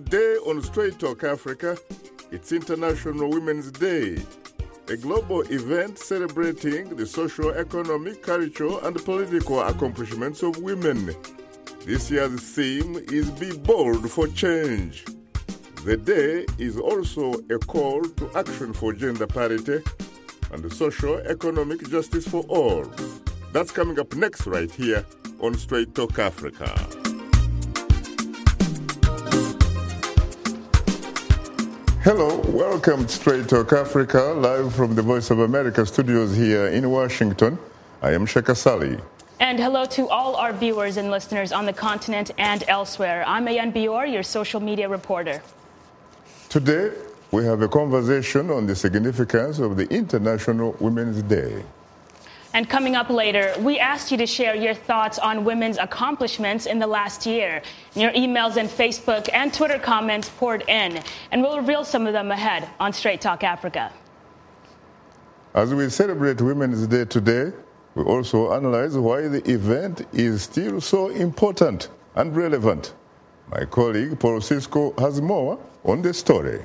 Today on Straight Talk Africa, it's International Women's Day, a global event celebrating the social, economic, cultural, and political accomplishments of women. This year's theme is Be Bold for Change. The day is also a call to action for gender parity and social, economic justice for all. That's coming up next right here on Straight Talk Africa. Hello, welcome to Straight Talk Africa, live from the Voice of America studios here in Washington. I am Sheka Sali. And hello to all our viewers and listeners on the continent and elsewhere. I'm Ayan Bior, your social media reporter. Today, we have a conversation on the significance of the International Women's Day. And coming up later, we asked you to share your thoughts on women's accomplishments in the last year. Your emails and Facebook and Twitter comments poured in, and we'll reveal some of them ahead on Straight Talk Africa. As we celebrate Women's Day today, we also analyze why the event is still so important and relevant. My colleague Paul Cisco has more on the story.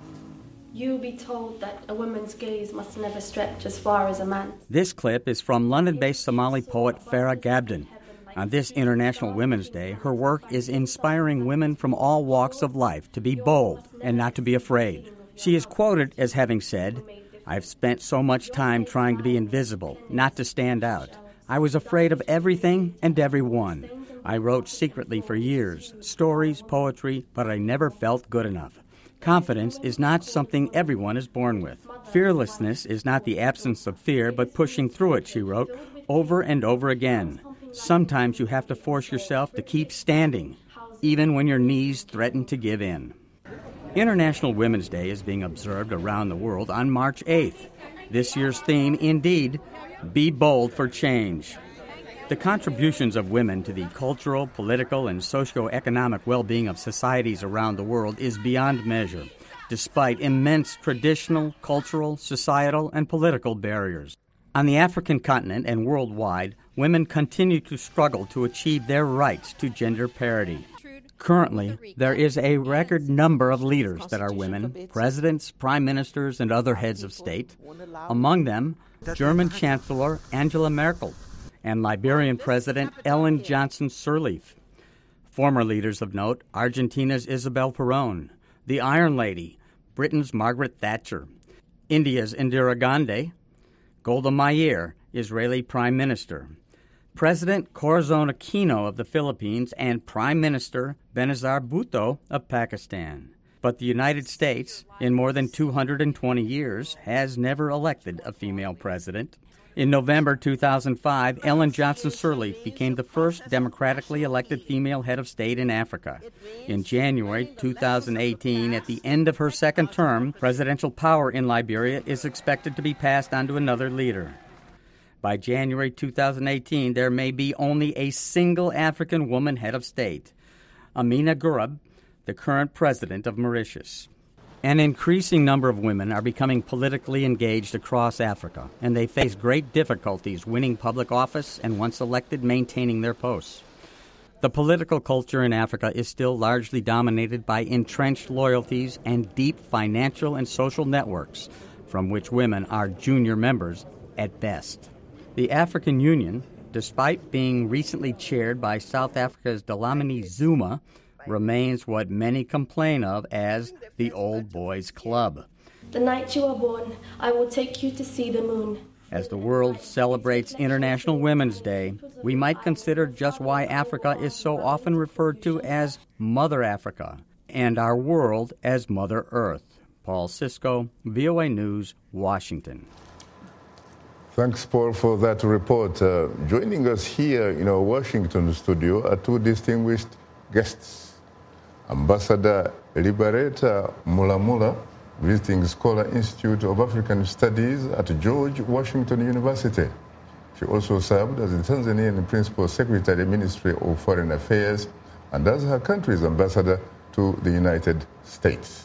You'll be told that a woman's gaze must never stretch as far as a man's. This clip is from London-based Somali poet Farah Gabden. On this International Women's Day, her work is inspiring women from all walks of life to be bold and not to be afraid. She is quoted as having said, "I've spent so much time trying to be invisible, not to stand out. I was afraid of everything and everyone. I wrote secretly for years, stories, poetry, but I never felt good enough. Confidence is not something everyone is born with. Fearlessness is not the absence of fear, but pushing through it," she wrote, over and over again. "Sometimes you have to force yourself to keep standing, even when your knees threaten to give in." International Women's Day is being observed around the world on March 8th. This year's theme, indeed, Be Bold for Change. The contributions of women to the cultural, political, and socio-economic well-being of societies around the world is beyond measure, despite immense traditional, cultural, societal, and political barriers. On the African continent and worldwide, women continue to struggle to achieve their rights to gender parity. Currently, there is a record number of leaders that are women, presidents, prime ministers, and other heads of state. Among them, German Chancellor Angela Merkel and Liberian President Ellen Johnson Sirleaf. Former leaders of note, Argentina's Isabel Perón, the Iron Lady, Britain's Margaret Thatcher, India's Indira Gandhi, Golda Meir, Israeli Prime Minister, President Corazon Aquino of the Philippines, and Prime Minister Benazir Bhutto of Pakistan. But the United States, in more than 220 years, has never elected a female president. In November 2005, Ellen Johnson Sirleaf became the first democratically elected female head of state in Africa. In January 2018, at the end of her second term, presidential power in Liberia is expected to be passed on to another leader. By January 2018, there may be only a single African woman head of state, Amina Gurab, the current president of Mauritius. An increasing number of women are becoming politically engaged across Africa, and they face great difficulties winning public office and, once elected, maintaining their posts. The political culture in Africa is still largely dominated by entrenched loyalties and deep financial and social networks, from which women are junior members at best. The African Union, despite being recently chaired by South Africa's Dlamini Zuma, remains what many complain of as the old boys club. The night you are born, I will take you to see the moon. As the world celebrates International Women's Day, we might consider just why Africa is so often referred to as Mother Africa and our world as Mother Earth. Paul Cisco, VOA News, Washington. Thanks, Paul, for that report. Joining us here in our Washington studio are two distinguished guests. Ambassador Liberata Mulamula, visiting Scholar Institute of African Studies at George Washington University. She also served as the Tanzanian Principal Secretary, Ministry of Foreign Affairs, and as her country's ambassador to the United States.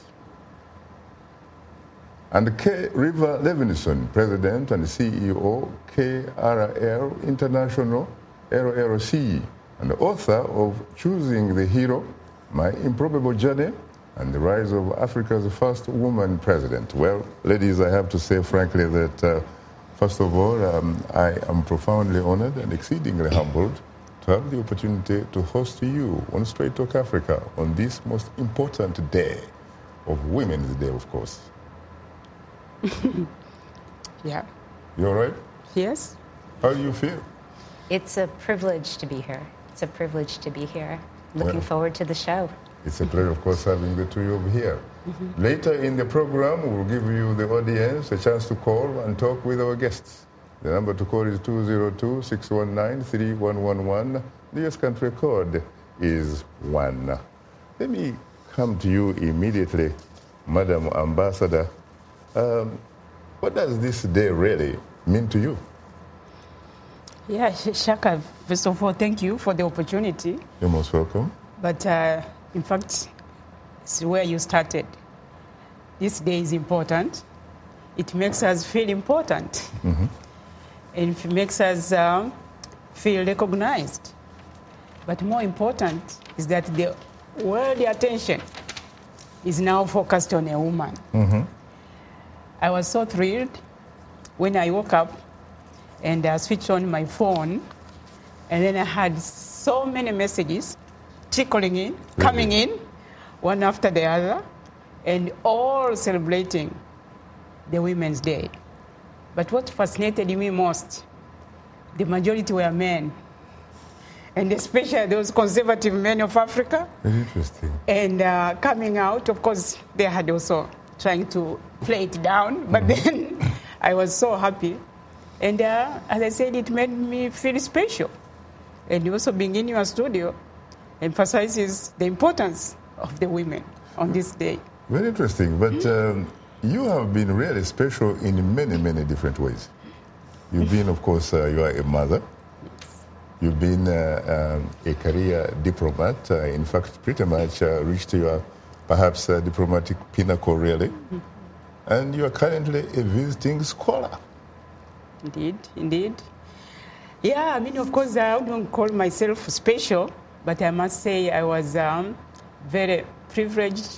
And K. River Levinson, President and CEO, KRL International, LLC, and author of Choosing the Hero, My Improbable Journey and the rise of Africa's first woman president. Well, ladies, I have to say frankly that, first of all, I am profoundly honored and exceedingly humbled to have the opportunity to host you on Straight Talk Africa on this most important day of Women's Day, of course. Yeah. You all right? Yes. How do you feel? It's a privilege to be here. It's a privilege to be here. Looking forward to the show. It's a pleasure, of course, having the two of you here. Later in the program, we'll give you, the audience, a chance to call and talk with our guests. The number to call is 202-619-3111. The US country code is 1. Let me come to you immediately, Madam Ambassador. What does this day really mean to you? Yeah, Shaka, first of all, thank you for the opportunity. You're most welcome. But in fact, it's where you started. This day is important. It makes us feel important. And it makes us feel recognized. But more important is that the world attention is now focused on a woman. I was so thrilled when I woke up and I switched on my phone, and then I had so many messages trickling in, coming in, one after the other, and all celebrating the Women's Day. But what fascinated me most, the majority were men, and especially those conservative men of Africa. Very interesting. And coming out, of course, they had also trying to play it down, but then I was so happy. And as I said, it made me feel special. And also being in your studio emphasizes the importance of the women on this day. Very interesting. But you have been really special in many, many different ways. You've been, of course, you are a mother. You've been a career diplomat. In fact, pretty much reached your, perhaps, diplomatic pinnacle, really. And you are currently a visiting scholar. Indeed, indeed. Yeah, I mean, of course, I don't call myself special, but I must say I was very privileged,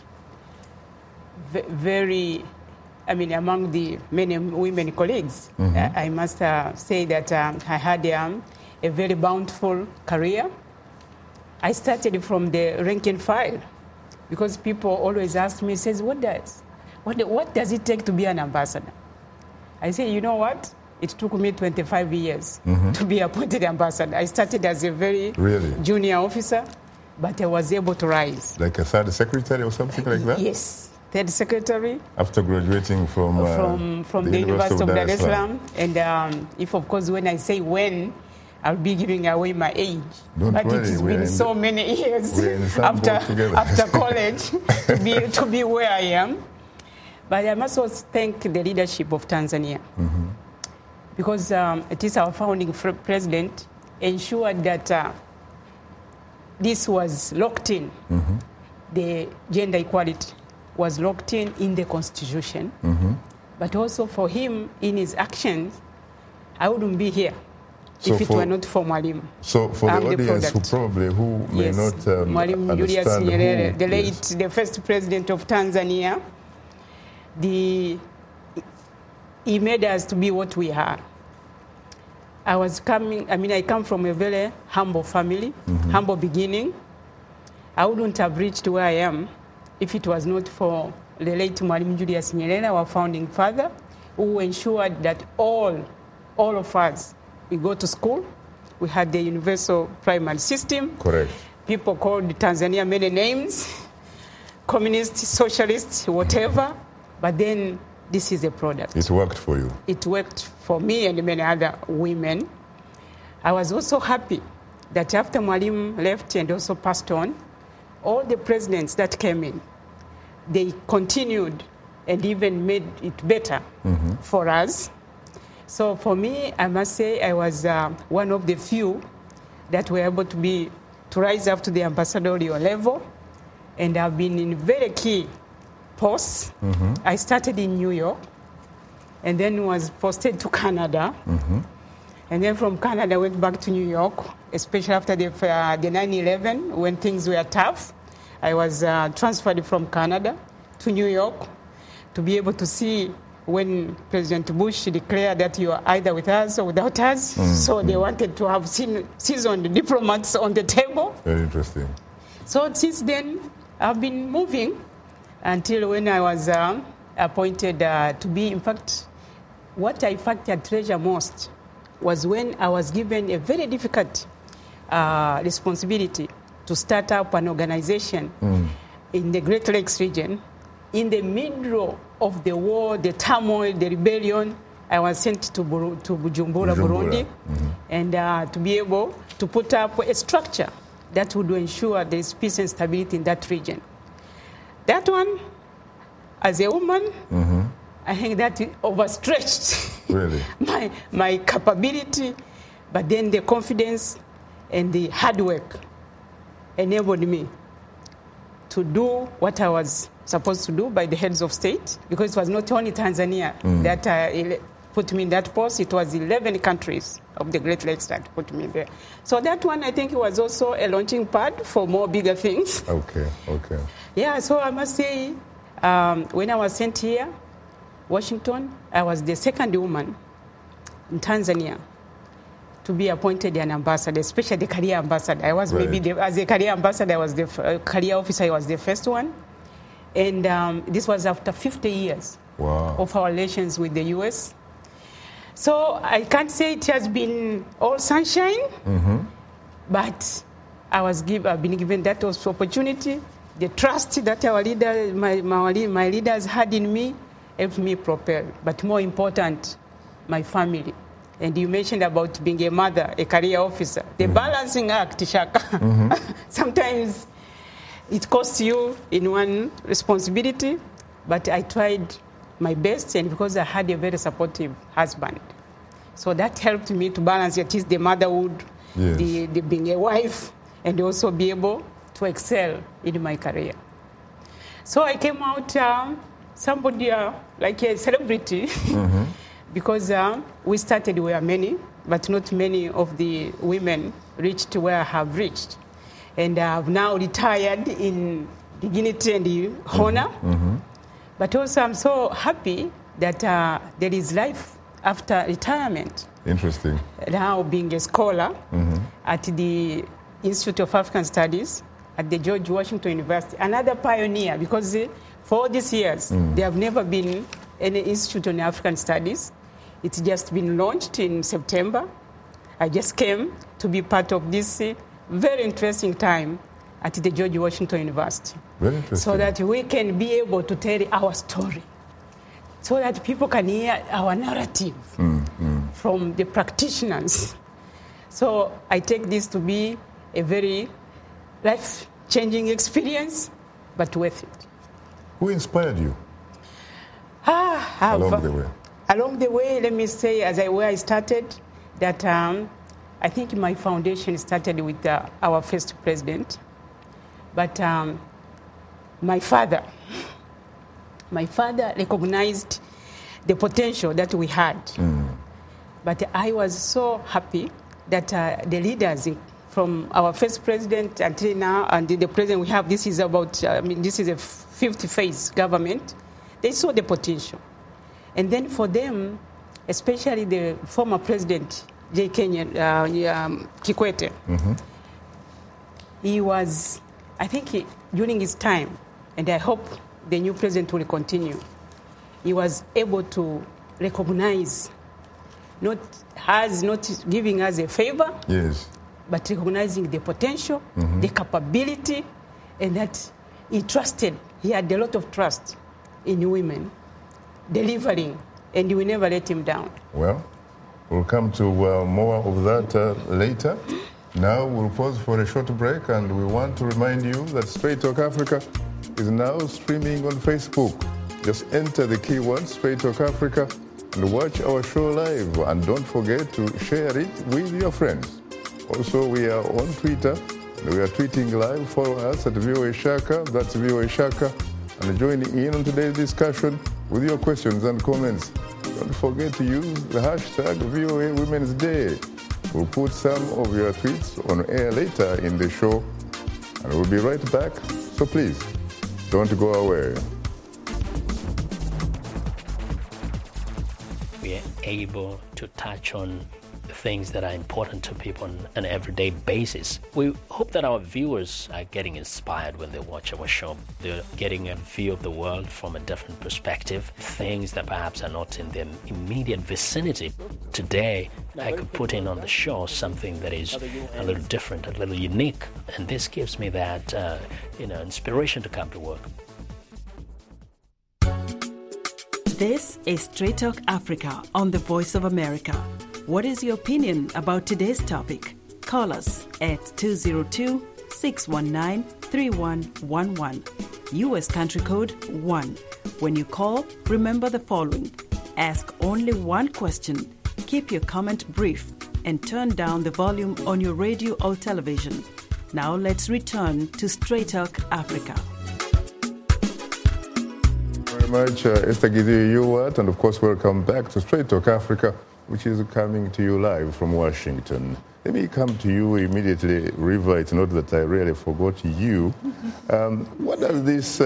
among the many women colleagues. I must say that I had a very bountiful career. I started from the rank and file because people always ask me, says, what does it take to be an ambassador? I say, you know what? It took me 25 years to be appointed ambassador. I started as a very junior officer, but I was able to rise. Like a third secretary or something like that? Yes, third secretary. After graduating from the University of Dar es Salaam. And if, of course, when I say when, I'll be giving away my age. But it has been so many years after college to be where I am. But I must also thank the leadership of Tanzania. Because it is our founding president ensured that this was locked in. The gender equality was locked in the Constitution. But also for him, in his actions, I wouldn't be here if it were not for Mwalimu. So for the audience who may not Mwalimu Julius Nyerere, the first president of Tanzania, he made us to be what we are. I come from a very humble family, humble beginning. I wouldn't have reached where I am if it was not for the late Mwalimu Julius Nyerere, our founding father, who ensured that all of us, we go to school. We had the universal primary system. Correct. People called Tanzania many names, communists, socialists, whatever. But then this is a product. It worked for you. It worked for me and many other women. I was also happy that after Mwalimu left and also passed on, all the presidents that came in, they continued and even made it better for us. So for me, I must say I was one of the few that were able to rise up to the ambassadorial level, and I've been in very key posts. I started in New York, and then was posted to Canada, and then from Canada went back to New York, especially after the 9/11 when things were tough. I was transferred from Canada to New York to be able to see when President Bush declared that you are either with us or without us. So they wanted to have seasoned diplomats on the table. Very interesting. So since then, I've been moving until when I was appointed to be, in fact, what I treasure most was when I was given a very difficult responsibility to start up an organization in the Great Lakes region. In the middle of the war, the turmoil, the rebellion, I was sent to Bujumbura, Burundi, and to be able to put up a structure that would ensure there is peace and stability in that region. That one, as a woman, I think that overstretched really? my capability, but then the confidence and the hard work enabled me to do what I was supposed to do by the heads of state, because it was not only Tanzania that put me in that post, it was 11 countries of the Great Lakes that put me there. So that one, I think, was also a launching pad for more bigger things. Okay. Yeah, so I must say, when I was sent here, Washington, I was the second woman in Tanzania to be appointed an ambassador, especially the career ambassador. I was as a career ambassador, I was the career officer, I was the first one. And this was after 50 years of our relations with the U.S. So I can't say it has been all sunshine, but I've been given that opportunity. The trust that our leader, my leaders had in me helped me propel. But more important, my family. And you mentioned about being a mother, a career officer. The balancing act, Shaka. Sometimes it costs you in one responsibility, but I tried my best, and because I had a very supportive husband. So that helped me to balance at least the motherhood, the being a wife, and also be able to excel in my career. So I came out somebody like a celebrity, because we started, we were many, but not many of the women reached where I have reached. And I've now retired in dignity and honor. But also I'm so happy that there is life after retirement. Interesting. Now being a scholar at the Institute of African Studies at the George Washington University, another pioneer, because for all these years, there have never been any Institute on African Studies. It's just been launched in September. I just came to be part of this very interesting time at the George Washington University. Very interesting. So that we can be able to tell our story, so that people can hear our narrative from the practitioners. So I take this to be a very life-changing experience, but worth it. Who inspired you along the way? Along the way, let me say, where I started, that I think my foundation started with our first president. But my father recognized the potential that we had. But I was so happy that the leaders from our first president until now, and the president we have, this is a fifth phase government, they saw the potential. And then for them, especially the former president, J. Kenya Kikwete, he was, I think during his time, and I hope the new president will continue, he was able to recognize, not giving us a favor, but recognizing the potential, the capability, and that he had a lot of trust in women, delivering, and we never let him down. Well, we'll come to more of that later. Now we'll pause for a short break, and we want to remind you that Straight Talk Africa is now streaming on Facebook. Just enter the keyword Straight Talk Africa and watch our show live. And don't forget to share it with your friends. Also, we are on Twitter. We are tweeting live. Follow us at VOA Shaka. That's VOA Shaka. And join in on today's discussion with your questions and comments. Don't forget to use the hashtag VOA Women's Day. We'll put some of your tweets on air later in the show. And we'll be right back So please, don't go away. We are able to touch on things that are important to people on an everyday basis. We hope that our viewers are getting inspired when they watch our show. They're getting a view of the world from a different perspective, things that perhaps are not in their immediate vicinity. Today, I could put in on the show something that is a little different, a little unique, and this gives me that inspiration to come to work. This is Straight Talk Africa on the Voice of America. What is your opinion about today's topic? Call us at 202-619-3111. U.S. country code 1. When you call, remember the following. Ask only one question. Keep your comment brief and turn down the volume on your radio or television. Now let's return to Straight Talk Africa. Very much, Esther Gidey-Ewart, and of course, welcome back to Straight Talk Africa, which is coming to you live from Washington. Let me come to you immediately, River. It's not that I really forgot you. What does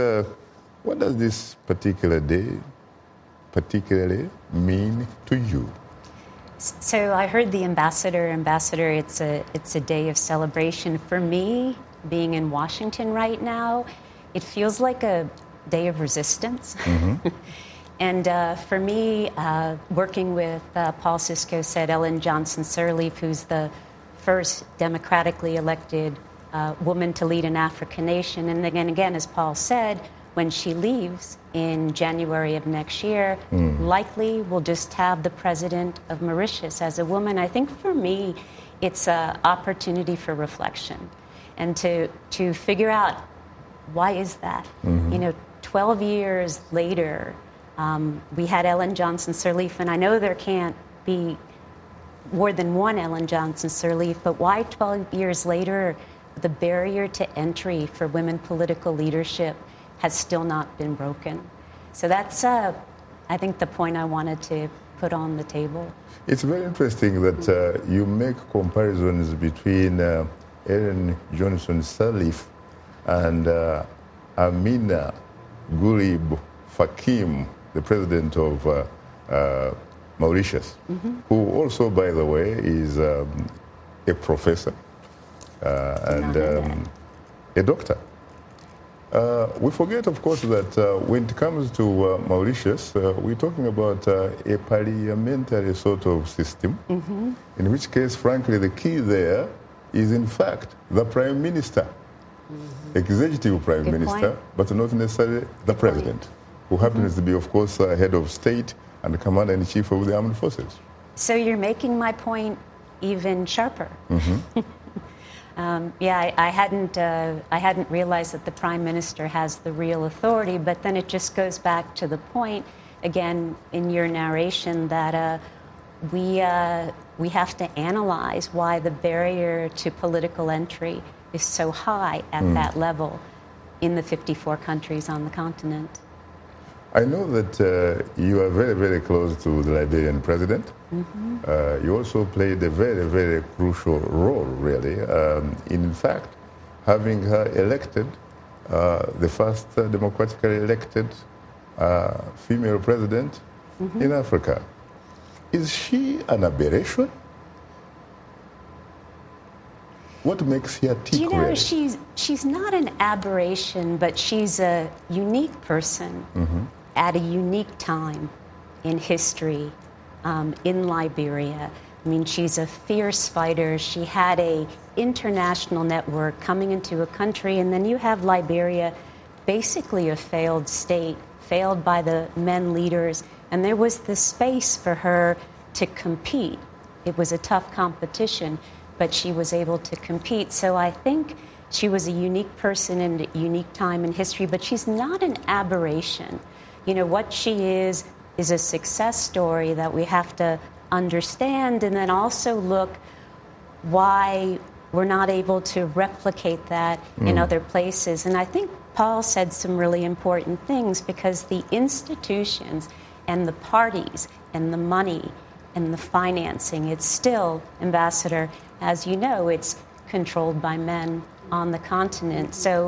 this particular day particularly mean to you? So I heard the ambassador, it's a day of celebration. For me, being in Washington right now, it feels like a day of resistance. Mm-hmm. And for me, working with Paul Sisko said, Ellen Johnson Sirleaf, who's the first democratically elected woman to lead an African nation. And again, as Paul said, when she leaves in January of next year, likely we'll just have the president of Mauritius as a woman. I think for me, it's an opportunity for reflection and to figure out why is that? Mm-hmm. 12 years later, we had Ellen Johnson Sirleaf, and I know there can't be more than one Ellen Johnson Sirleaf, but why 12 years later, the barrier to entry for women political leadership has still not been broken? So that's, I think, the point I wanted to put on the table. It's very interesting that you make comparisons between Ellen Johnson Sirleaf and Amina Gurib Fakim, the president of Mauritius, who also, by the way, is a professor and a doctor. We forget, of course, that when it comes to Mauritius, we're talking about a parliamentary sort of system, in which case, frankly, the key there is, in fact, the prime minister, executive prime minister, but not necessarily the president, who happens to be, of course, head of state and commander-in-chief of the armed forces. So you're making my point even sharper. I hadn't realized that the prime minister has the real authority, but then it just goes back to the point, again, in your narration, that we have to analyze why the barrier to political entry is so high at that level in the 54 countries on the continent. I know that you are very, very close to the Liberian president. You also played a very, very crucial role, really, in fact, having her elected, the first democratically elected female president in Africa. Is she an aberration? What makes her tick? You know, she's not an aberration, but she's a unique person at a unique time in history in Liberia. I mean, she's a fierce fighter. She had an international network coming into a country, and then you have Liberia, basically a failed state, failed by the men leaders, and there was the space for her to compete. It was a tough competition, but she was able to compete. So I think she was a unique person in a unique time in history, but she's not an aberration. You know, what she is a success story that we have to understand, and then also look why we're not able to replicate that in other places. And I think Paul said some really important things, because the institutions and the parties and the money and the financing, it's still, Ambassador, as you know, it's controlled by men on the continent. So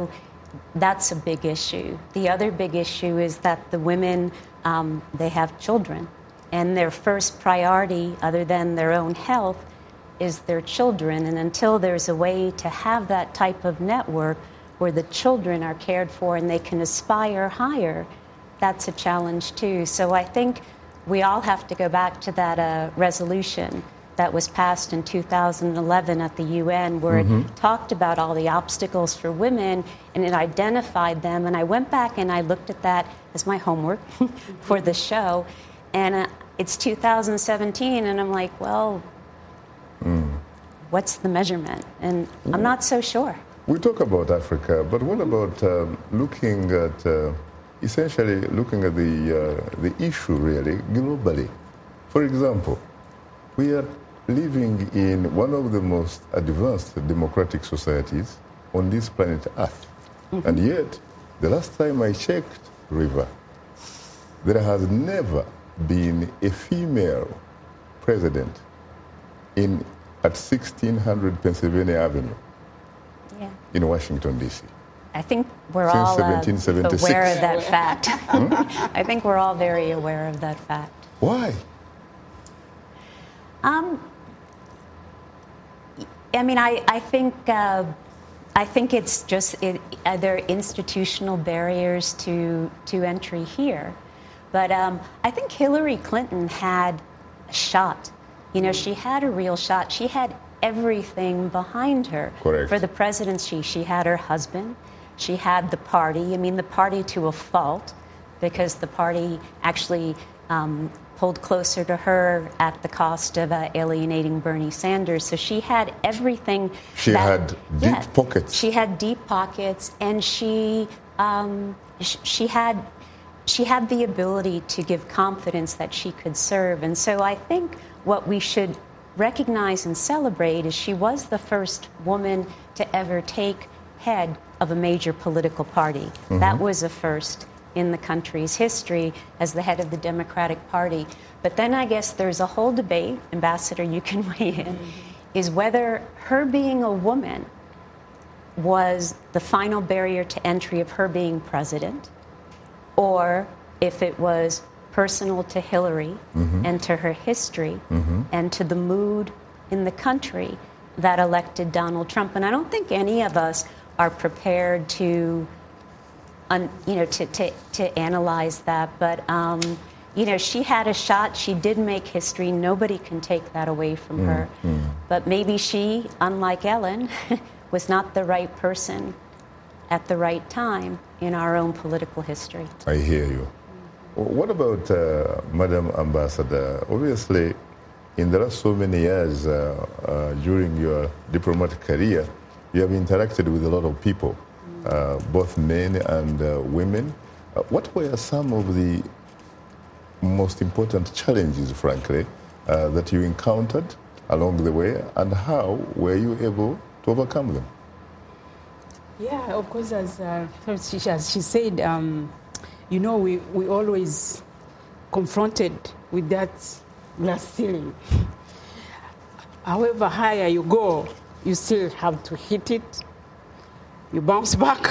that's a big issue. The other big issue is that the women, they have children, and their first priority, other than their own health, is their children. And until there's a way to have that type of network where the children are cared for and they can aspire higher, that's a challenge too. So I think we all have to go back to that resolution that was passed in 2011 at the UN, where it talked about all the obstacles for women and it identified them. And I went back and I looked at that as my homework for the show. And it's 2017, and I'm like, well, what's the measurement? And I'm not so sure. We talk about Africa, but what about looking at, essentially looking at the issue really globally? For example, we are living in one of the most advanced democratic societies on this planet Earth. And yet, the last time I checked, River, there has never been a female president at 1600 Pennsylvania Avenue in Washington, D.C. I think we're all aware of that fact. I think we're all very aware of that fact. Why? I mean, I think it's just there are institutional barriers to entry here, but I think Hillary Clinton had a shot. You know, she had a real shot. She had everything behind her. Correct. For the presidency. She had her husband. She had the party. I mean, the party to a fault, because the party actually pulled closer to her at the cost of alienating Bernie Sanders. So she had everything. She had deep pockets. She had deep pockets, and she had the ability to give confidence that she could serve. And so I think what we should recognize and celebrate is she was the first woman to ever take head of a major political party. That was a first in the country's history as the head of the Democratic Party. But then I guess there's a whole debate, Ambassador, you can weigh in, is whether her being a woman was the final barrier to entry of her being president, or if it was personal to Hillary and to her history and to the mood in the country that elected Donald Trump. And I don't think any of us are prepared to analyze that. But, she had a shot. She did make history. Nobody can take that away from her. But maybe she, unlike Ellen, was not the right person at the right time in our own political history. I hear you. What about, Madam Ambassador? Obviously, in the last so many years during your diplomatic career, you have interacted with a lot of people, both men and women. What were some of the most important challenges, frankly, that you encountered along the way, and how were you able to overcome them? Yeah, of course, as she said, we always confronted with that glass ceiling. However higher you go, you still have to hit it. You bounce back.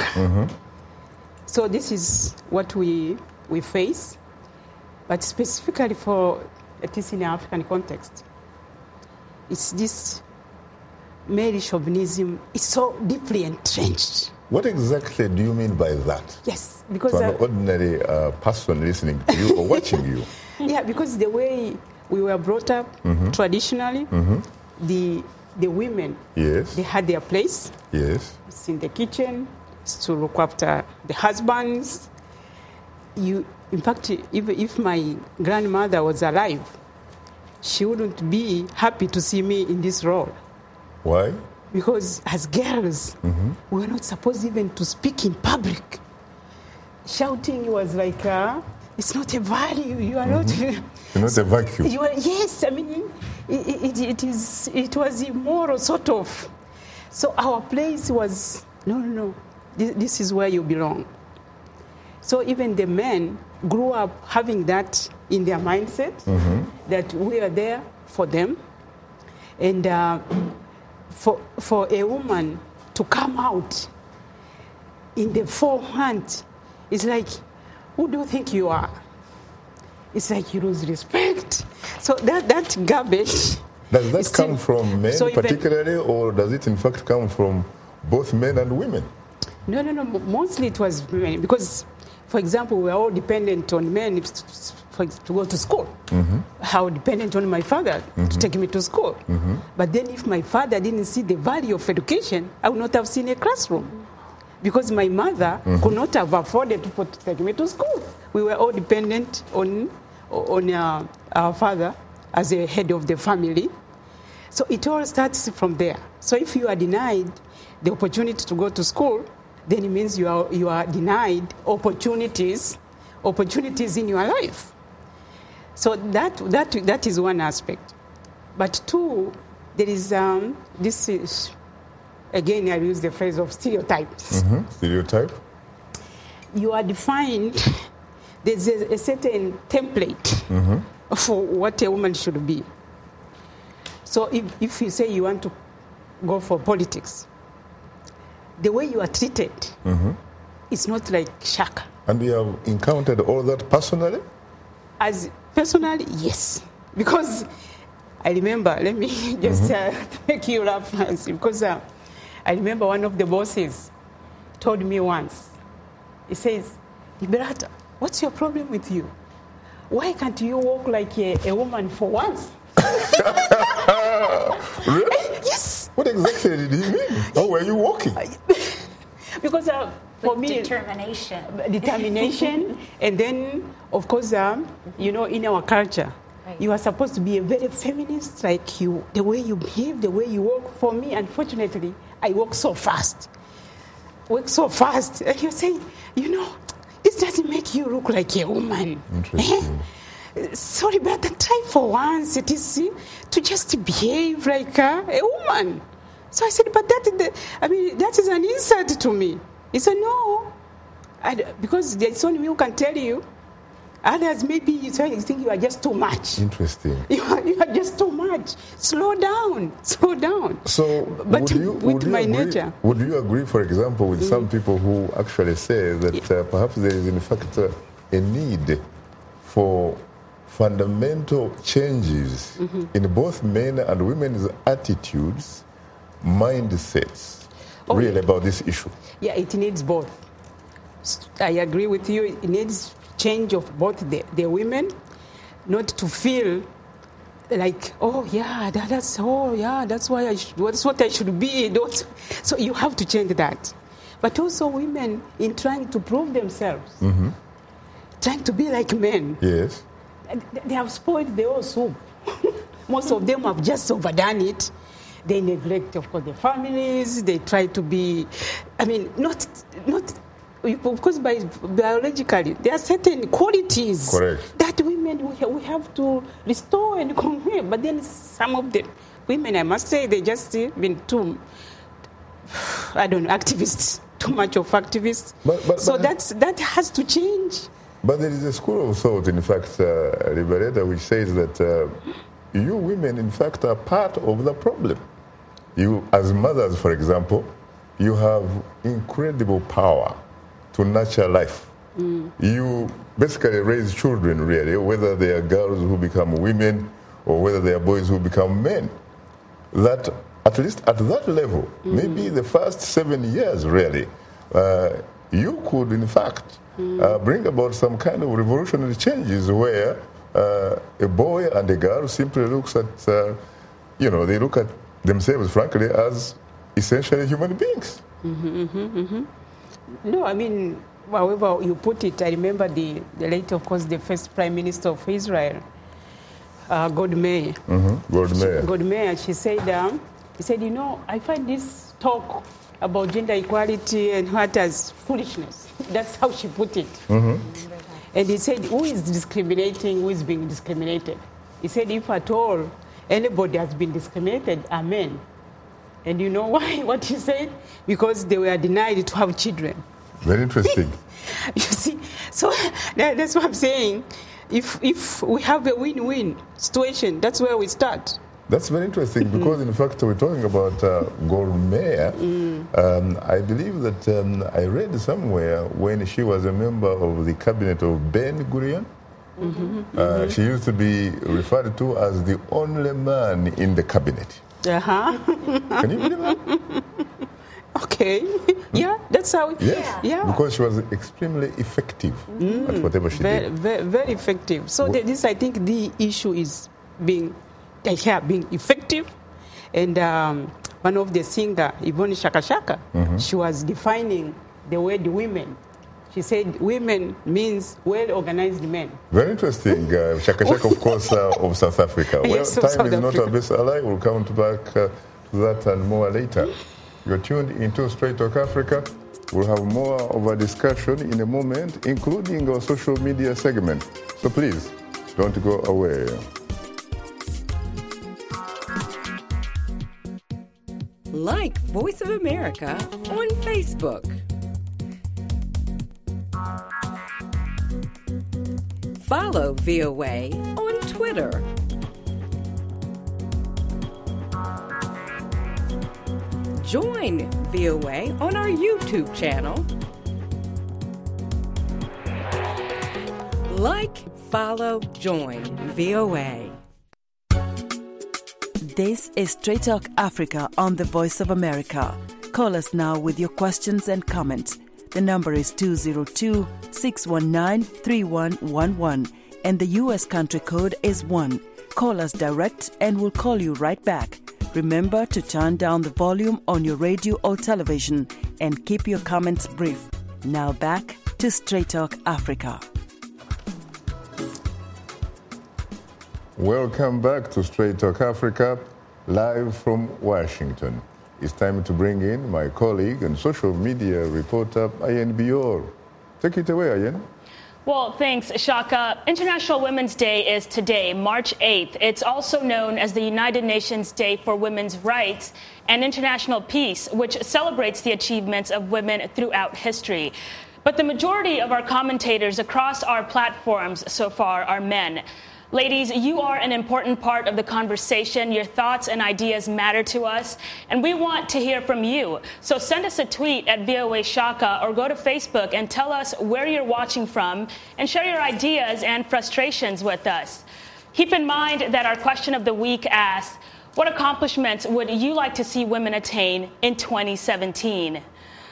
So this is what we face. But specifically for, at least in the African context, it's this male chauvinism is so deeply entrenched. What exactly do you mean by that? Yes, because to an ordinary person listening to you or watching you. Yeah, because the way we were brought up traditionally, the women, they had their place. Yes, it's in the kitchen, it's to look after the husbands. In fact, if my grandmother was alive, she wouldn't be happy to see me in this role. Why? Because as girls, we were not supposed even to speak in public. Shouting was like, it's not a value. You are not. You're not a vacuum. Yes, I mean, it was immoral, sort of. So our place was, no, this is where you belong. So even the men grew up having that in their mindset, that we are there for them. And for a woman to come out in the forehand, it's like, who do you think you are? It's like you lose respect. So that garbage. Does that come from men particularly, or does it in fact come from both men and women? No. Mostly it was women, because, for example, we are all dependent on men to go to school. How dependent on my father to take me to school. But then if my father didn't see the value of education, I would not have seen a classroom. Because my mother could not have afforded to take me to school. We were all dependent on our father as a head of the family. So it all starts from there. So if you are denied the opportunity to go to school, then it means you are denied opportunities in your life. So that is one aspect. But two, there is this is, again, I use the phrase of stereotypes. Stereotype? You are defined, there's a certain template for what a woman should be. So if you say you want to go for politics, the way you are treated is not like Shaka. And you have encountered all that personally? As personally, yes. Because I remember, let me just make you laugh, because I remember one of the bosses told me once, he says, Liberata, what's your problem with you? Why can't you walk like a woman for once? Really? Yes. What exactly did he mean? How were you walking? Because for me, determination, and then, of course, in our culture, you are supposed to be a very feminist, like you, the way you behave, the way you walk. For me, unfortunately, I walk so fast. And you say, this doesn't make you look like a woman. Interesting. Sorry, but try for once, it is to just behave like a woman. So I said, but that is an insult to me. He said, no, because there's only me who can tell you. Others, maybe you think you are just too much. Interesting. You are just too much. Slow down. So, but would you agree, for example, with some people who actually say that perhaps there is in fact a need for fundamental changes in both men and women's attitudes, mindsets, about this issue? Yeah, it needs both. I agree with you. It needs change of both the women, not to feel like, that's why that's what I should be. So you have to change that. But also women, in trying to prove themselves, trying to be like men. Yes. They have spoiled the whole soup. Most of them have just overdone it. They neglect, of course, their families. They try to be, not because biologically there are certain qualities that women we have to restore and convey. But then some of the women, I must say, they just been too, activists. Too much of activists. That has to change. But there is a school of thought, in fact, Liberata, which says that you women, in fact, are part of the problem. You, as mothers, for example, you have incredible power to nurture life. You basically raise children, really, whether they are girls who become women or whether they are boys who become men. That, at least at that level, maybe the first 7 years, really, you could, in fact, bring about some kind of revolutionary changes where a boy and a girl simply looks at, they look at themselves, frankly, as essentially human beings. No, however you put it, I remember the late, of course, the first Prime Minister of Israel, Golda Meir. Golda Meir, she said, I find this talk about gender equality and what as foolishness. That's how she put it. And he said, who is discriminating, who is being discriminated? He said, if at all anybody has been discriminated, are men. And you know why? What he said? Because they were denied to have children. Very interesting. You see, so that's what I'm saying. If we have a win-win situation, that's where we start. That's very interesting because, in fact, we're talking about Gourmet. I believe that I read somewhere when she was a member of the cabinet of Ben Gurion. She used to be referred to as the only man in the cabinet. Can you believe that? Okay. Yeah, that's how. Yes. Yeah. Because she was extremely effective at whatever she did. Very effective. So this, I think, the issue is being effective. And one of the singer, Yvonne Shaka Shaka, she was defining the word women. She said women means well-organized men. Very interesting. Shaka Shaka, of course, of South Africa. Well, yes, time South is not Africa. our best ally. We'll come back to that and more later. You're tuned into Straight Talk Africa. We'll have more of a discussion in a moment, including our social media segment. So please, don't go away. Like Voice of America on Facebook. Follow VOA on Twitter. Join VOA on our YouTube channel. Like, follow, join VOA. This is Straight Talk Africa on the Voice of America. Call us now with your questions and comments. The number is 202-619-3111 and the U.S. country code is 1. Call us direct and we'll call you right back. Remember to turn down the volume on your radio or television and keep your comments brief. Now back to Straight Talk Africa. Welcome back to Straight Talk Africa, live from Washington. It's time to bring in my colleague and social media reporter, Ayen Bior. Take it away, Ayen. Well, thanks, Shaka. International Women's Day is today, March 8th. It's also known as the United Nations Day for Women's Rights and International Peace, which celebrates the achievements of women throughout history. But the majority of our commentators across our platforms so far are men. Ladies, you are an important part of the conversation. Your thoughts and ideas matter to us, and we want to hear from you. So send us a tweet at VOA Shaka or go to Facebook and tell us where you're watching from and share your ideas and frustrations with us. Keep in mind that our question of the week asks, what accomplishments would you like to see women attain in 2017?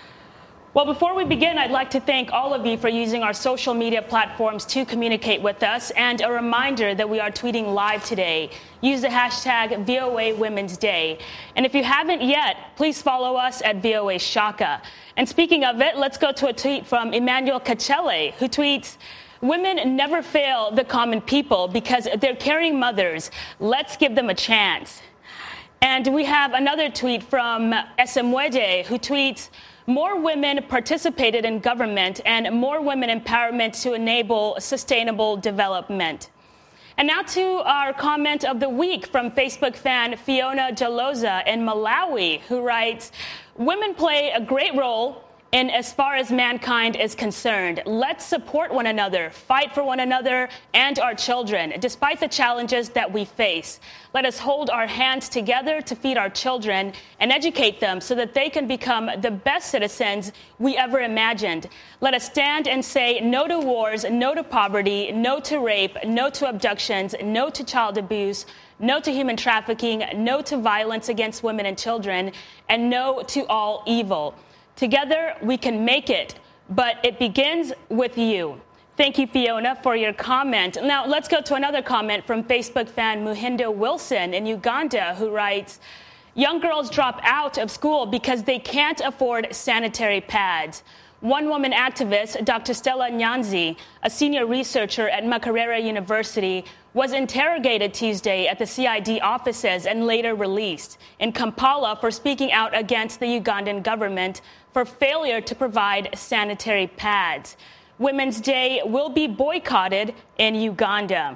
Well, before we begin, I'd like to thank all of you for using our social media platforms to communicate with us, and a reminder that we are tweeting live today. Use the hashtag VOA Women's Day. And if you haven't yet, please follow us at VOA Shaka. And speaking of it, let's go to a tweet from Emmanuel Kachele, who tweets, women never fail the common people because they're caring mothers. Let's give them a chance. And we have another tweet from Esemwede, who tweets, more women participated in government and more women empowerment to enable sustainable development. And now to our comment of the week from Facebook fan Fiona Jaloza in Malawi, who writes, women play a great role in as far as mankind is concerned. Let's support one another, fight for one another and our children, despite the challenges that we face. Let us hold our hands together to feed our children and educate them so that they can become the best citizens we ever imagined. Let us stand and say no to wars, no to poverty, no to rape, no to abductions, no to child abuse, no to human trafficking, no to violence against women and children, and no to all evil. Together, we can make it, but it begins with you. Thank you, Fiona, for your comment. Now, let's go to another comment from Facebook fan Muhindo Wilson in Uganda, who writes, young girls drop out of school because they can't afford sanitary pads. One woman activist, Dr. Stella Nyanzi, a senior researcher at Makerere University, was interrogated Tuesday at the CID offices and later released in Kampala for speaking out against the Ugandan government for failure to provide sanitary pads. Women's Day will be boycotted in Uganda.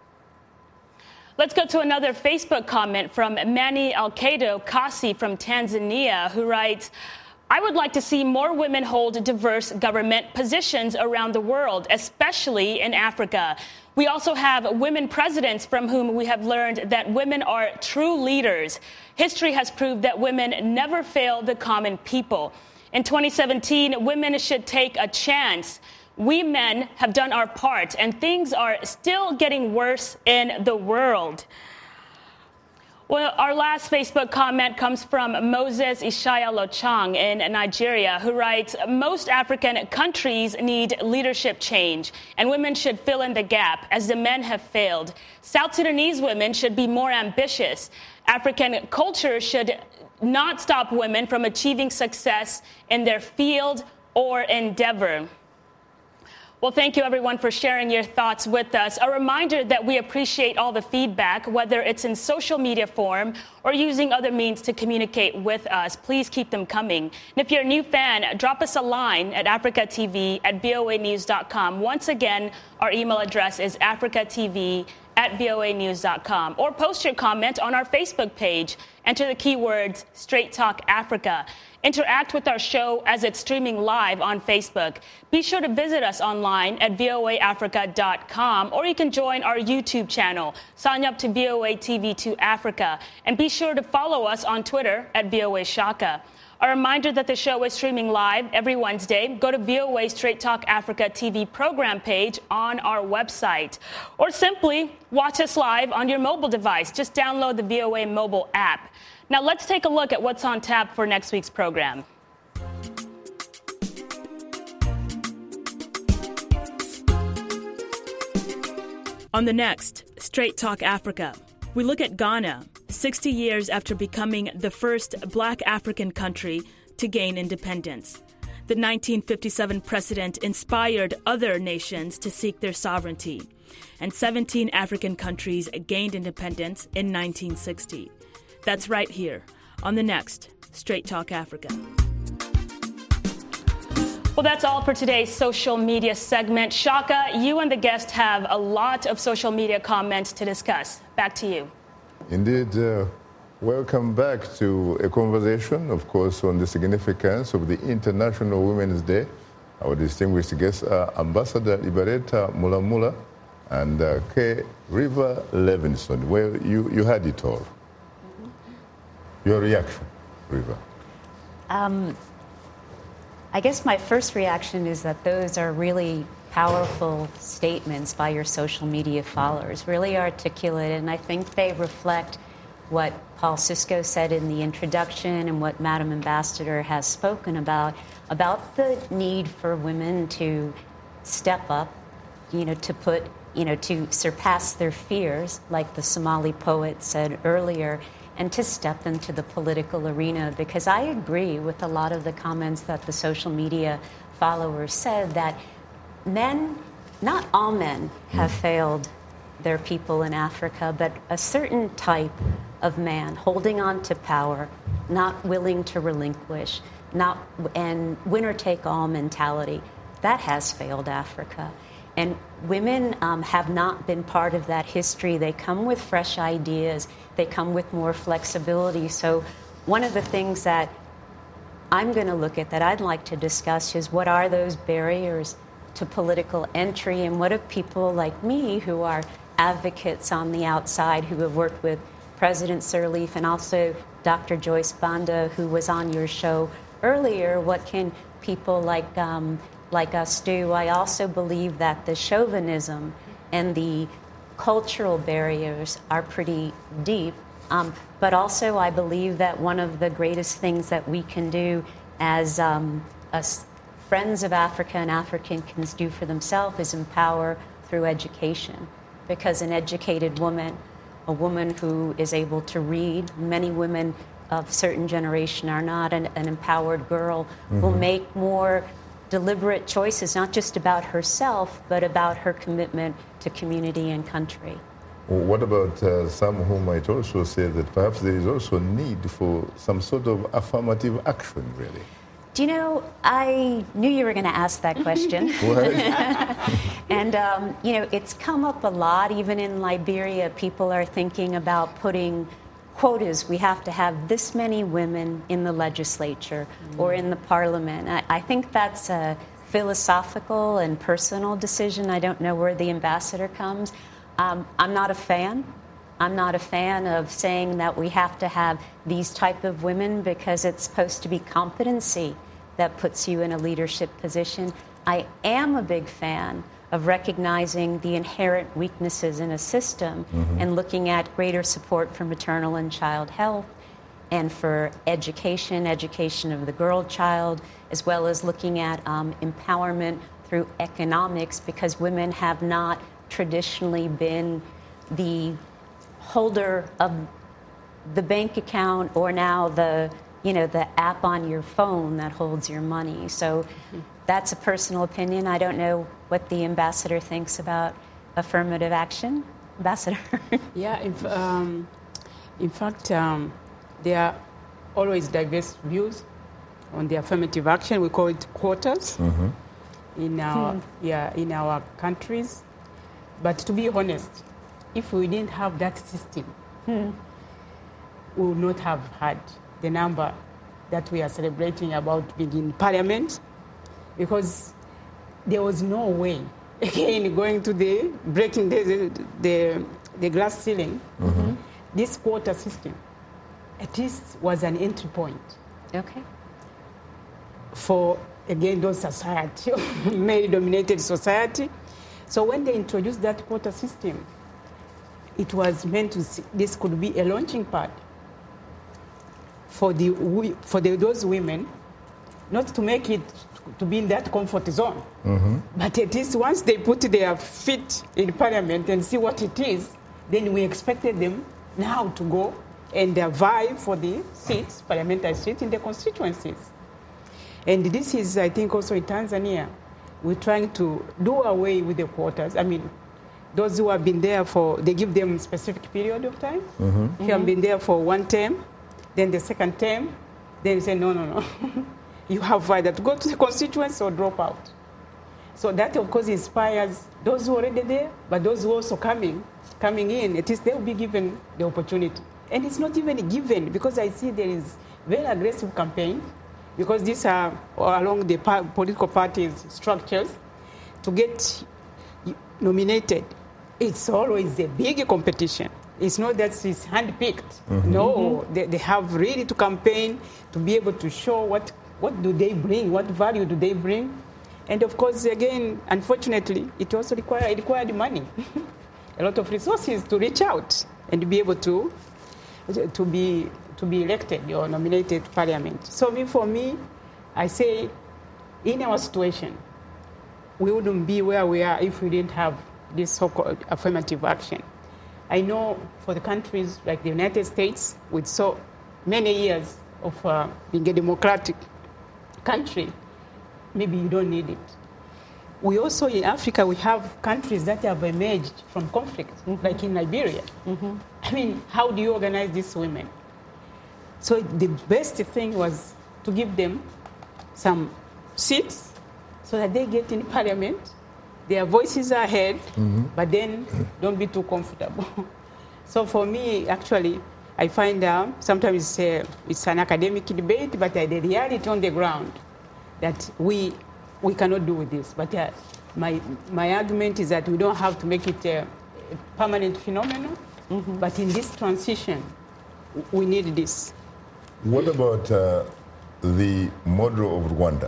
Let's go to another Facebook comment from Manny Alkedo Kasi from Tanzania, who writes, I would like to see more women hold diverse government positions around the world, especially in Africa. We also have women presidents from whom we have learned that women are true leaders. History has proved that women never fail the common people. In 2017, women should take a chance. We men have done our part, and things are still getting worse in the world. Well, our last Facebook comment comes from Moses Ishaya Lochang in Nigeria, who writes, most African countries need leadership change, and women should fill in the gap, as the men have failed. South Sudanese women should be more ambitious. African culture should not stop women from achieving success in their field or endeavor. Well, thank you, everyone, for sharing your thoughts with us. A reminder that we appreciate all the feedback, whether it's in social media form or using other means to communicate with us. Please keep them coming. And if you're a new fan, drop us a line at africatv@voanews.com. Once again, our email address is africatv@voanews.com. Or post your comment on our Facebook page. Enter the keywords Straight Talk Africa. Interact with our show as it's streaming live on Facebook. Be sure to visit us online at voaafrica.com, or you can join our YouTube channel. Sign up to VOA TV2 Africa, and be sure to follow us on Twitter at VOA Shaka. A reminder that the show is streaming live every Wednesday. Go to VOA Straight Talk Africa TV program page on our website. Or simply watch us live on your mobile device. Just download the VOA mobile app. Now let's take a look at what's on tap for next week's program. On the next Straight Talk Africa, we look at Ghana, 60 years after becoming the first Black African country to gain independence. The 1957 precedent inspired other nations to seek their sovereignty, and 17 African countries gained independence in 1960. That's right here on the next Straight Talk Africa. Well, that's all for today's social media segment. Shaka, you and the guest have a lot of social media comments to discuss. Back to you. Indeed. Welcome back to a conversation, of course, on the significance of the International Women's Day. Our distinguished guests are Ambassador Liberata Mulamula and K. River Levinson. Well, you had it all. Your reaction, River? I guess my first reaction is that those are really powerful statements by your social media followers, really articulate, and I think they reflect what Paul Cisco said in the introduction and what Madam Ambassador has spoken about the need for women to step up, to surpass their fears, like the Somali poet said earlier, and to step into the political arena, because I agree with a lot of the comments that the social media followers said that men, not all men, have failed their people in Africa, but a certain type of man holding on to power, not willing to relinquish, and winner-take-all mentality, that has failed Africa. And women have not been part of that history. They come with fresh ideas. They come with more flexibility. So one of the things that I'm going to look at, that I'd like to discuss, is what are those barriers to political entry, and what do people like me, who are advocates on the outside, who have worked with President Sirleaf and also Dr. Joyce Banda, who was on your show earlier, what can people like us do? I also believe that the chauvinism and the cultural barriers are pretty deep, but also I believe that one of the greatest things that we can do as friends of Africa and Africans do for themselves is empower through education, because an educated woman, a woman who is able to read, many women of certain generation are not, an empowered girl will make more deliberate choices, not just about herself, but about her commitment to community and country. What about some who might also say that perhaps there is also a need for some sort of affirmative action, really? Do you know, I knew you were going to ask that question. And, it's come up a lot. Even in Liberia, people are thinking about putting quotas. We have to have this many women in the legislature or in the parliament. I think that's a philosophical and personal decision. I don't know where the ambassador comes. I'm not a fan. I'm not a fan of saying that we have to have these type of women because it's supposed to be competency that puts you in a leadership position. I am a big fan of recognizing the inherent weaknesses in a system and looking at greater support for maternal and child health and for education of the girl child, as well as looking at empowerment through economics, because women have not traditionally been the holder of the bank account or now the app on your phone that holds your money. So that's a personal opinion. I don't know what the ambassador thinks about affirmative action. Ambassador? Yeah, in fact, there are always diverse views on the affirmative action. We call it quotas in our countries. But to be honest, if we didn't have that system, we would not have had the number that we are celebrating about being in Parliament, because there was no way, again, going to breaking the glass ceiling. This quota system, at least, was an entry point. Okay. For, again, those society, male-dominated society. So when they introduced that quota system, it was meant to this could be a launching pad for those women, not to make it to be in that comfort zone, but at least once they put their feet in Parliament and see what it is, then we expected them now to go and vie for the seats, parliamentary seats in the constituencies. And this is, I think, also in Tanzania, we're trying to do away with the quotas. I mean, those who have been there they give them a specific period of time. If you have been there for one term, then the second term, then they say, no. You have either to go to the constituency or drop out. So that, of course, inspires those who are already there, but those who are also coming in, at least they will be given the opportunity. And it's not even given, because I see there is very aggressive campaign, because these are along the political parties' structures, to get nominated. It's always a big competition. It's not that it's handpicked. No, they have really to campaign to be able to show what do they bring, what value do they bring. And of course, again, unfortunately, it also required money, a lot of resources to reach out and be able to be elected or nominated to Parliament. So for me, I say, in our situation, we wouldn't be where we are if we didn't have this so-called affirmative action. I know for the countries like the United States, with so many years of being a democratic country, maybe you don't need it. We also, in Africa, we have countries that have emerged from conflict, like in Liberia. I mean, how do you organize these women? So the best thing was to give them some seats so that they get in Parliament, their voices are heard, but then don't be too comfortable. So for me, actually, I find sometimes it's an academic debate, but the reality on the ground that we cannot do with this. But my argument is that we don't have to make it a permanent phenomenon, but in this transition, we need this. What about the model of Rwanda?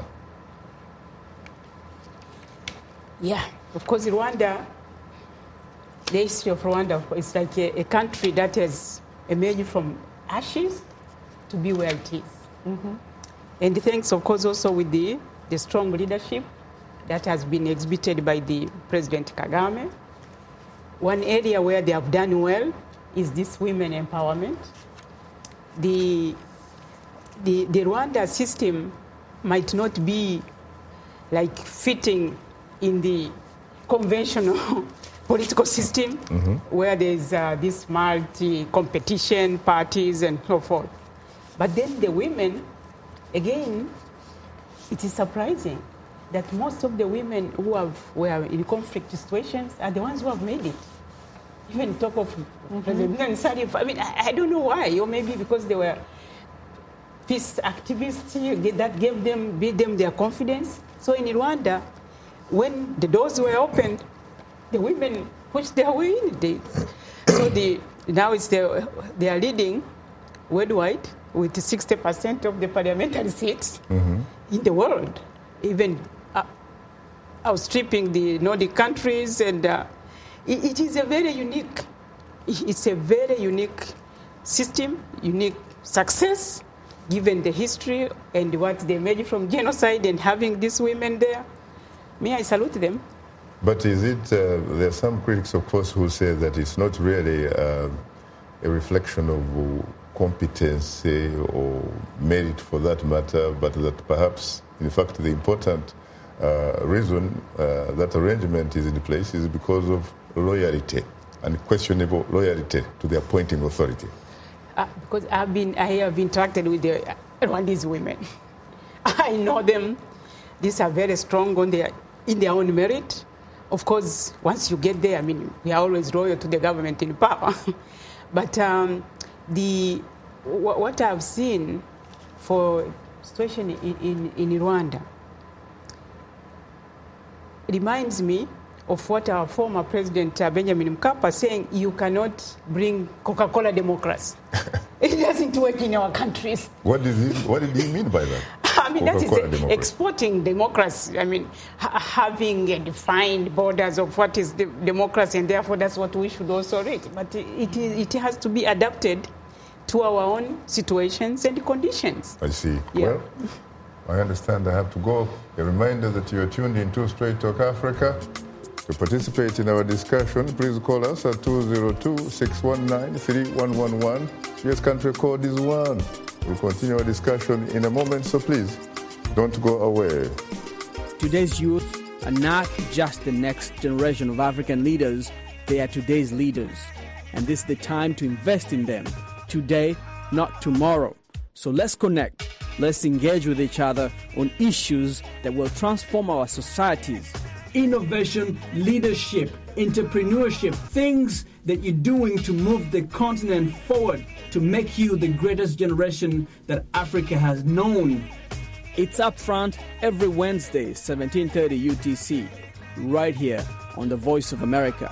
Yeah, of course, Rwanda, the history of Rwanda is like a country that has emerged from ashes to be where it is. And thanks, of course, also with the strong leadership that has been exhibited by the President Kagame. One area where they have done well is this women empowerment. The Rwanda system might not be like fitting in the conventional political system where there's this multi-competition parties and so forth. But then the women, again, it is surprising that most of the women who were in conflict situations are the ones who have made it. even talk of President Salif. I mean, I don't know why, or maybe because they were peace activists that gave them their confidence. So in Rwanda, when the doors were opened, the women pushed their way in. Now they are leading worldwide with 60% of the parliamentary seats in the world, even outstripping the Nordic countries, and it is a very unique. It's a very unique system, unique success, given the history and what they made from genocide and having these women there. I salute them. But is it, there are some critics, of course, who say that it's not really a reflection of competency or merit for that matter, but that perhaps, in fact, the important reason that arrangement is in place is because of loyalty and questionable loyalty to the appointing authority? Because I have interacted with the Rwandese women. I know them. These are very strong in their own merit. Of course, once you get there, we are always loyal to the government in power. But what I've seen for situation in Rwanda reminds me of what our former president Benjamin Mkapa saying, you cannot bring Coca-Cola democracy. It doesn't work in our countries. What did he mean by that? That is exporting democracy. Having a defined borders of what is democracy, and therefore that's what we should also read. But it has to be adapted to our own situations and conditions. I see. Yeah. Well, I understand I have to go. A reminder that you are tuned into Straight Talk Africa. To participate in our discussion, please call us at 202-619-3111. US country code is 1. We'll continue our discussion in a moment, so please don't go away. Today's youth are not just the next generation of African leaders, they are today's leaders. And this is the time to invest in them. Today, not tomorrow. So let's connect. Let's engage with each other on issues that will transform our societies. Innovation, leadership, entrepreneurship, things that you're doing to move the continent forward, to make you the greatest generation that Africa has known. It's Upfront every Wednesday, 17:30 UTC, right here on the Voice of America.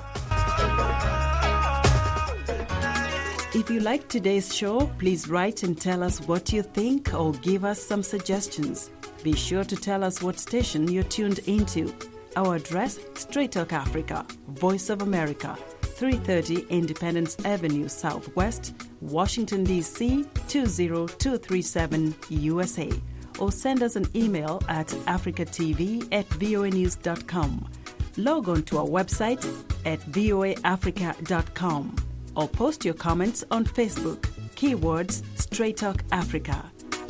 If you like today's show, please write and tell us what you think or give us some suggestions. Be sure to tell us what station you're tuned into. Our address, Straight Talk Africa, Voice of America, 330 Independence Avenue Southwest, Washington, D.C. 20237 USA. Or send us an email at africatv@voanews.com. Log on to our website at voaafrica.com. Or post your comments on Facebook. Keywords Straight Talk Africa.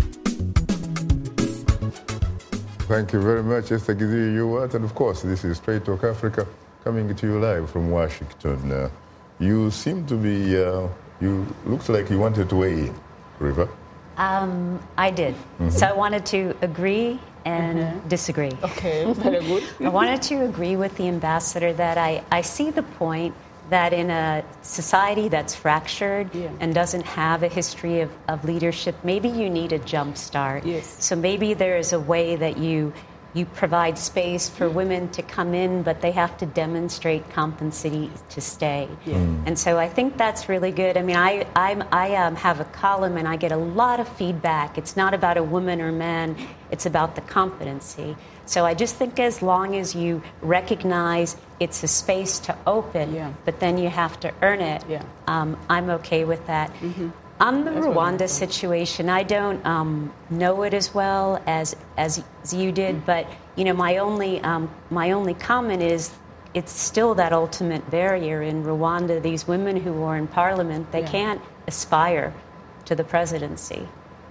Thank you very much, Esther Githui-Ewart. And of course, this is Straight Talk Africa coming to you live from Washington. You seem to be, you looked like you wanted to weigh in, River. I did. So I wanted to agree and disagree. Okay, very good. I wanted to agree with the ambassador that I see the point that in a society that's fractured and doesn't have a history of leadership, maybe you need a jump start. Yes. So maybe there is a way that you provide space for women to come in, but they have to demonstrate competency to stay. And so I think that's really good. I have a column and I get a lot of feedback. It's not about a woman or man, it's about the competency. So I just think as long as you recognize it's a space to open, but then you have to earn it, I'm okay with that. On the Rwanda situation, I don't know it as well as you did, but my only comment is it's still that ultimate barrier in Rwanda. These women who are in parliament, they can't aspire to the presidency.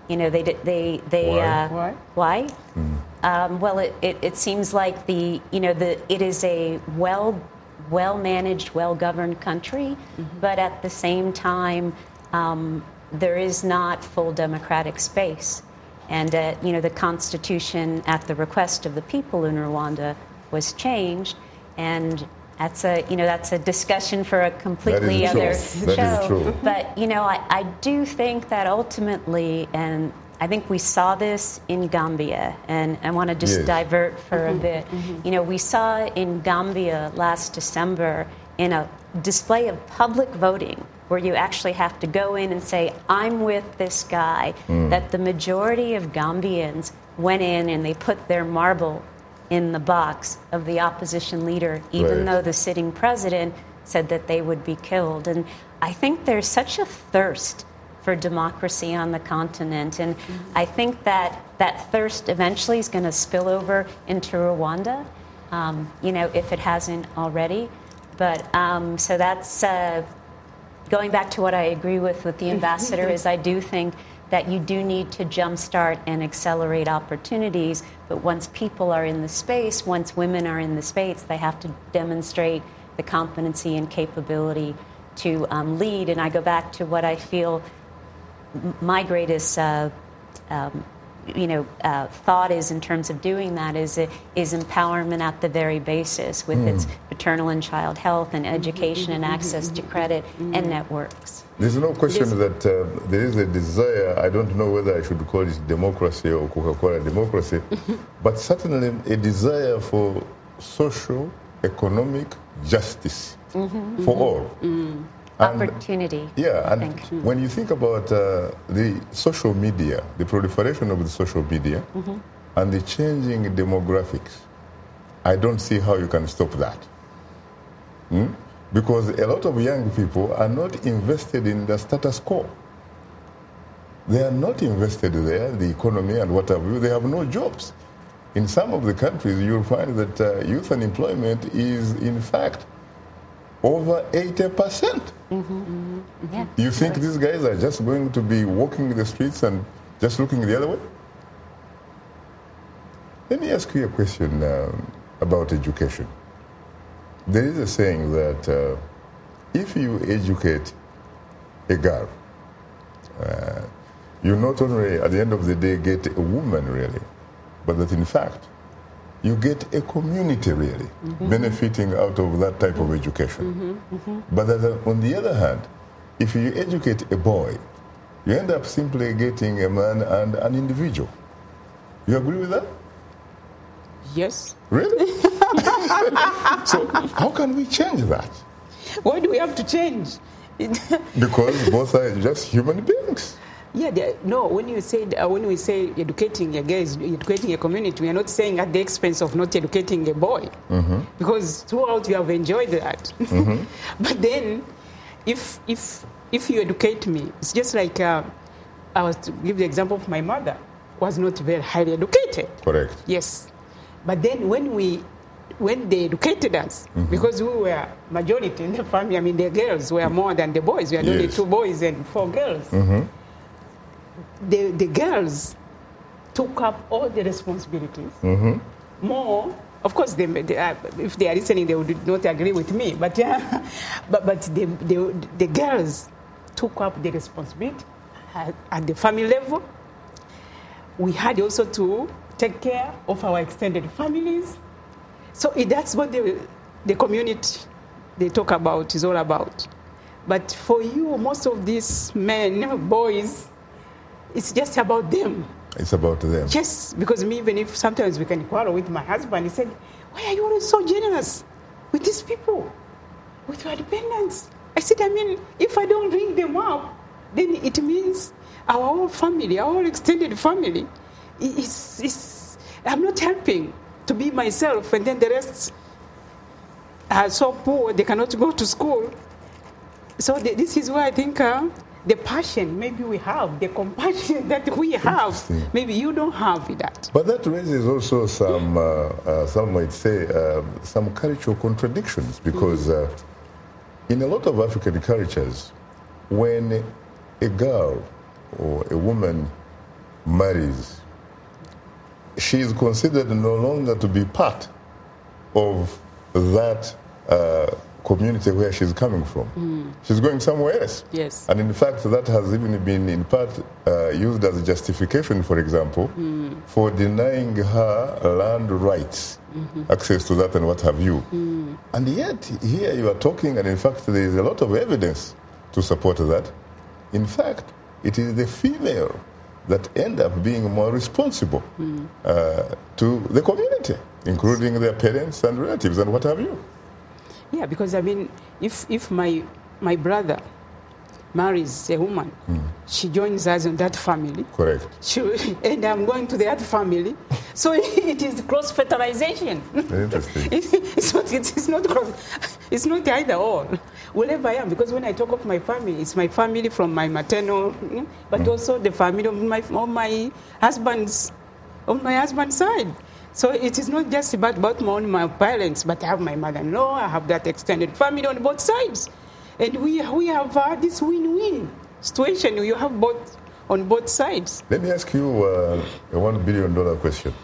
Why? Why? Well, it seems like it is a well-managed, well-governed country, but at the same time, there is not full democratic space. And the Constitution, at the request of the people in Rwanda, was changed, and That's a discussion for a completely other show. That is true. But I do think that ultimately, and I think we saw this in Gambia, and I want to just divert for a bit. We saw in Gambia last December in a display of public voting, where you actually have to go in and say, I'm with this guy, that the majority of Gambians went in and they put their marble in the box of the opposition leader, even though the sitting president said that they would be killed. And I think there's such a thirst for democracy on the continent, and I think that thirst eventually is going to spill over into Rwanda, if it hasn't already. But so that's going back to what I agree with the ambassador is I do think that you do need to jumpstart and accelerate opportunities. But once people are in the space, once women are in the space, they have to demonstrate the competency and capability to lead. And I go back to what I feel my greatest thought is in terms of doing that is empowerment at the very basis with its maternal and child health and education and access to credit and networks. There's no question that there is a desire, I don't know whether I should call it democracy or Coca-Cola democracy, but certainly a desire for social, economic justice for all. Opportunity. And when you think about the social media, the proliferation of the social media, and the changing demographics, I don't see how you can stop that. Because a lot of young people are not invested in the status quo. They are not invested there, the economy and what have you. They have no jobs. In some of the countries, you'll find that youth unemployment is, in fact, over 80%. Yeah. You think these guys are just going to be walking the streets and just looking the other way? Let me ask you a question about education. There is a saying that if you educate a girl, you not only at the end of the day get a woman really, but that in fact you get a community really benefiting out of that type of education. But that, on the other hand, if you educate a boy, you end up simply getting a man and an individual. You agree with that? Yes. Really? So how can we change that? Why do we have to change? Because both are just human beings. Yeah, no. When we say educating a girl is educating a community, we are not saying at the expense of not educating a boy, because throughout you have enjoyed that. But then, if you educate me, it's just like I was to give the example of my mother, was not very highly educated. Correct. Yes, but then when they educated us, because we were majority in the family, I mean the girls were more than the boys. We had only 2 boys and 4 girls. The girls took up all the responsibilities. More, of course, if they are listening, they would not agree with me. But the girls took up the responsibility at the family level. We had also to take care of our extended families. So that's what the community they talk about is all about. But for you, most of these men, boys, it's just about them. It's about them. Yes, because even if sometimes we can quarrel with my husband, he said, why are you always so generous with these people, with your dependents? I said, I mean, if I don't bring them up, then it means our whole family, our whole extended family, I'm not helping to be myself, and then the rest are so poor, they cannot go to school. So this is why I think the passion maybe we have, the compassion that we have, maybe you don't have that. But that raises also some might say, some cultural contradictions, because in a lot of African cultures, when a girl or a woman marries, she is considered no longer to be part of that community where she's coming from. She's going somewhere else. Yes. And in fact, that has even been in part used as a justification, for example, for denying her land rights, access to that and what have you. And yet, here you are talking, and in fact, there is a lot of evidence to support that. In fact, it is the female that end up being more responsible to the community, including their parents and relatives and what have you. Yeah, because I mean, if my brother marries a woman, she joins us in that family. Correct. And I'm going to the other family. So it is cross-fertilization. Very interesting. It's not either or. Wherever I am, because when I talk of my family, it's my family from my maternal, but also the family of my husband's side. So it is not just about my parents, but I have my mother-in-law, I have that extended family on both sides. And we have this win-win situation. You have both on both sides. Let me ask you a $1 billion question.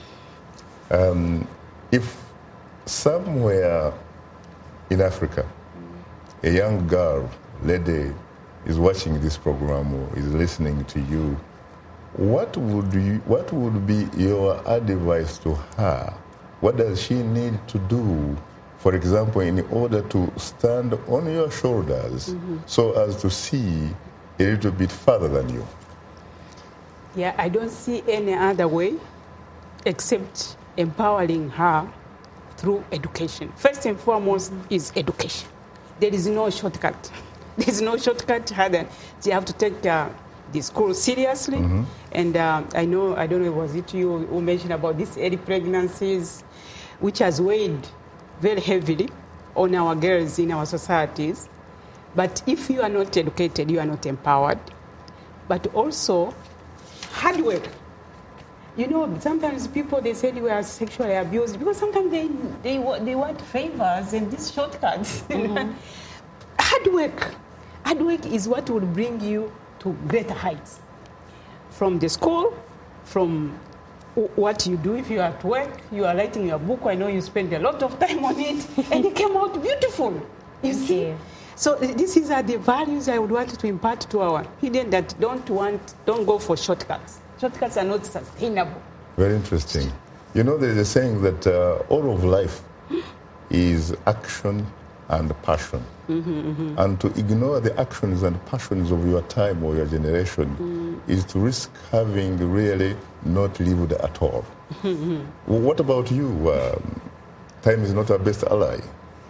If somewhere in Africa, a young girl, lady, is watching this program or is listening to you, what would be your advice to her? What does she need to do, for example, in order to stand on your shoulders so as to see a little bit further than you? Yeah, I don't see any other way except empowering her through education. First and foremost is education. There is no shortcut. There is no shortcut. You have to take the school seriously. And I don't know, was it you who mentioned about these early pregnancies, which has weighed very heavily on our girls in our societies. But if you are not educated, you are not empowered. But also, hard work. You know, sometimes people, they say you are sexually abused because sometimes they want favors and these shortcuts. Hard work. Hard work is what will bring you to greater heights. From the school, from what you do if you are at work, you are writing your book, I know you spend a lot of time on it, and it came out beautiful. You see? So these are the values I would want to impart to our hidden that don't go for shortcuts. Shortcuts are not sustainable. Very interesting. You know, there is a saying that all of life is action and passion. And to ignore the actions and passions of your time or your generation is to risk having really not lived at all. What about you? Time is not our best ally.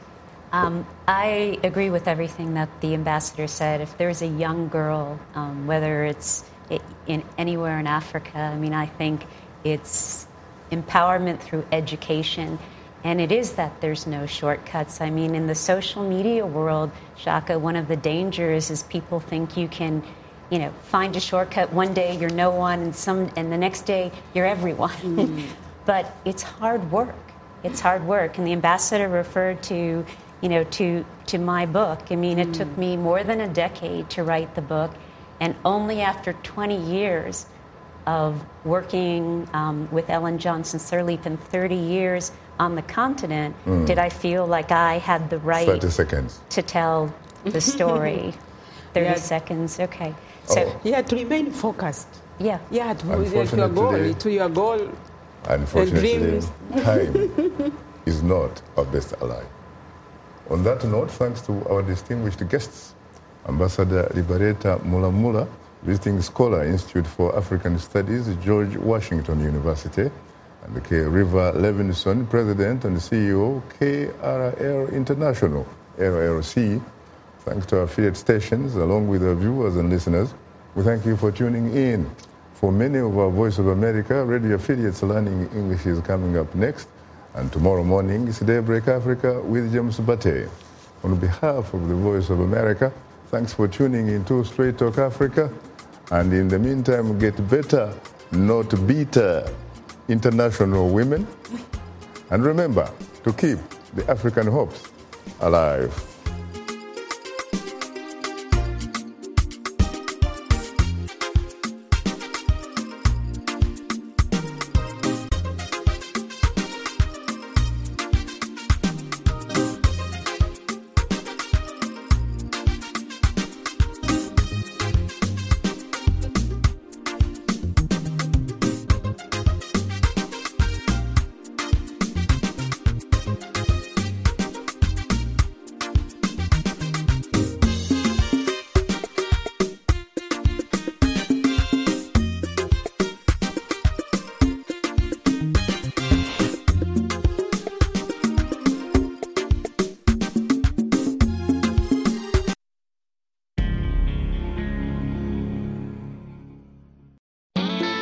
I agree with everything that the ambassador said. If there's a young girl, whether it's anywhere in Africa, I mean, I think it's empowerment through education. And it is that there's no shortcuts. I mean, in the social media world, Shaka, one of the dangers is people think you can, find a shortcut. One day you're no one, and the next day you're everyone. But it's hard work. It's hard work. And the ambassador referred to, to my book. I mean, it took me more than a decade to write the book, and only after 20 years of working with Ellen Johnson Sirleaf and 30 years on the continent did I feel like I had the right 30 seconds to tell the story. 30 seconds, okay. So to remain focused. Yeah. To your goal. Unfortunately, time is not our best ally. On that note, thanks to our distinguished guests, Ambassador Liberata Mulamula, visiting scholar, Institute for African Studies, George Washington University, and K. River Levinson, President and CEO, KRL International, LLC. Thanks to our affiliate stations, along with our viewers and listeners. We thank you for tuning in. For many of our Voice of America radio affiliates, Learning English is coming up next. And tomorrow morning is Daybreak Africa with James Bate. On behalf of the Voice of America, thanks for tuning in to Straight Talk Africa. And in the meantime, get better, not bitter, international women. And remember to keep the African hopes alive.